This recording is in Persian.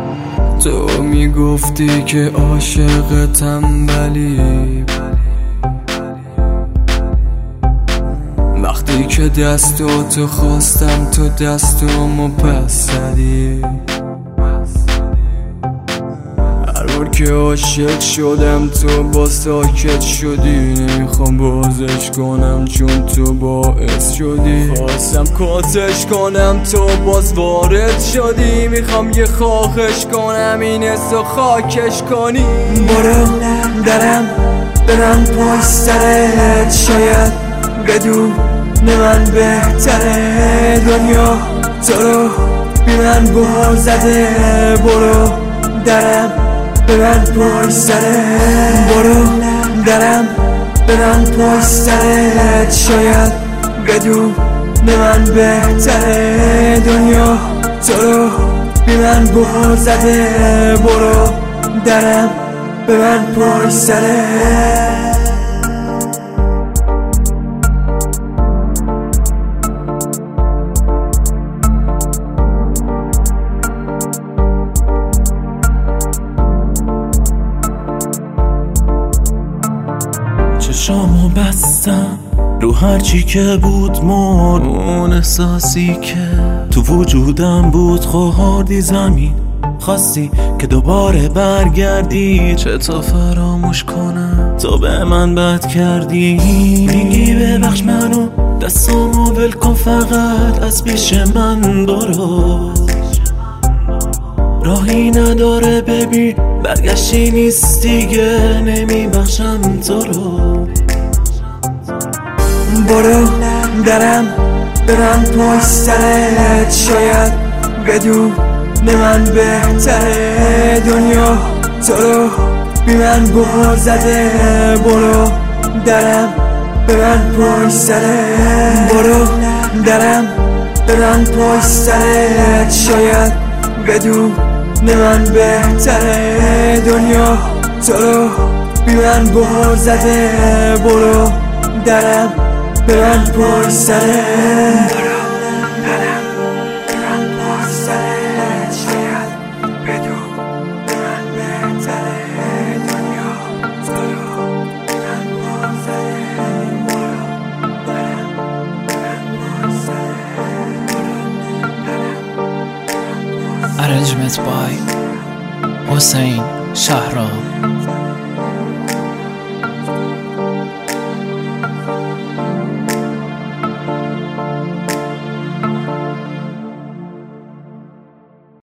تو میگفتی که عاشقتم ولی وقتی که دستاتو خواستم تو دستامو پس زدی. هر بار که عاشق شدم تو با ساکت شدی. نمیخوام بازش کنم چون تو باعث شدی. خواستم کاتش کنم تو باز وارد شدی. میخوام یه خواهش کنم این حسو خاکش کنی. برو درم برم پای سرت، شاید بدون من بهتره دنیا تو رو بی من بار زده. برو درم ببند پای سرت، برو درم ببند پای سرت، شاید بدون من بهتره دنیا تو رو بی من بار زده. برو درم ببند پای سرت. چشامو بستم رو هرچی که بود مرد. اون احساسی که تو وجودم بود خوردی زمین. خواستی که دوباره برگردی، چطور فراموش کنم تو به من بد کردی. میگی ببخش منو دستامو ول کن، فقط از پیش من برو. راهی نداره ببین برگشتی نیست دیگه، نمیبخشم تو رو. برو درم برم پای سرت، شاید بدون من بهتره دنیا تو رو بی من بار زده. برو درم برم پای سرت، برو درم برم پای سرت، شاید بدون من بهتره دنیا تو رو بی من بار زده. برو درم ببند پای سرت، برو درم ببند پای سرت، شاید بدون من بهتره دنیا تو رو بی من بار زده. برو درم ببند پای سرت، برو درم. Arrangement by حسین شهرام.